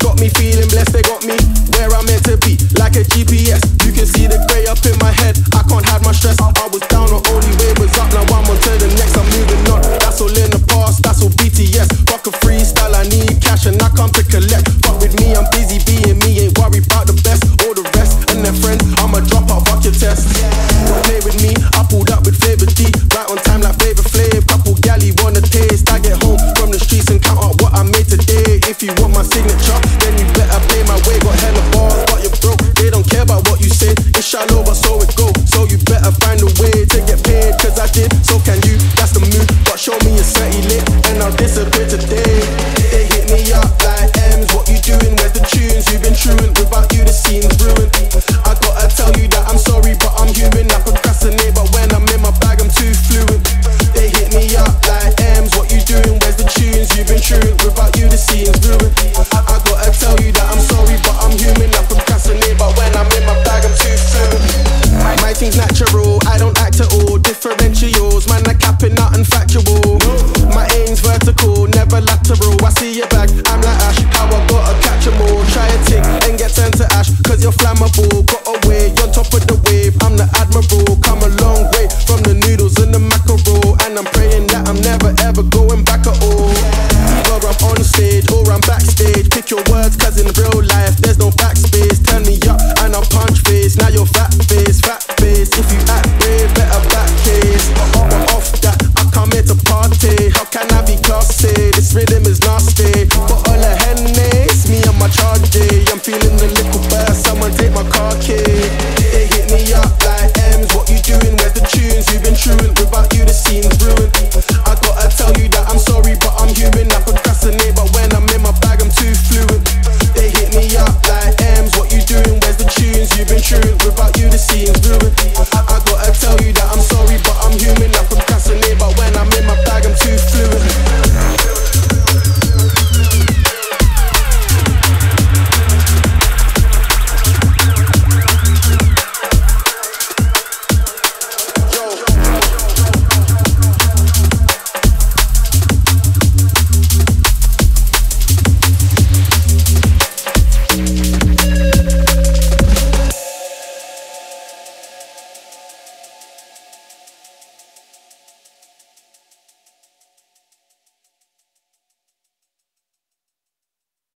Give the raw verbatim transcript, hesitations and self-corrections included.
got me feeling blessed, they got me where I'm meant to be, like a G P S. You can see the grey up in my head, I can't hide my stress. I was down, the only way was up, now I'm on to the next, I'm moving on. That's all in the past, that's all B T S. Fuck a freestyle, I need cash and I come to collect. Fuck with me, I'm busy being me, ain't worried about the best. All the rest and their friends, I'm a dropout, fuck your test. Play with me, I pulled up with Flavor D, right on time like Flavor Flav. Couple galley wanna taste, I get home from the streets and count up what I made today. If you want my signature, then you better pay my way. Got hella bars, but you're broke, they don't care about what you say. It's shallow, but so it go, so you better find a way to get paid, cause I did, so can you, that's the move. But show me a thirty lit, and I'll disappear today. They hit me up like M's, what you doing, where's the tunes? You've been truant, without you the scene's ruined. I gotta tell you that I'm sorry, but I'm human. I procrastinate, but when I'm in my bag, I'm too fluent. They hit me up like M's, what you doing, where's the tunes? You've been truant, without you the scene's ruined. I gotta tell you that I'm sorry, but I'm human. I procrastinate, but when I'm in my bag, I'm too fluent. My thing's natural, I don't act at all. Differentials, man, I capping nothing factual. My aim's vertical, never lateral. I see your back, I'm like Ash, how I gotta catch 'em all. Try a tick and get turned to ash, cause you're flammable. Got away, on top of the wave, I'm the admiral.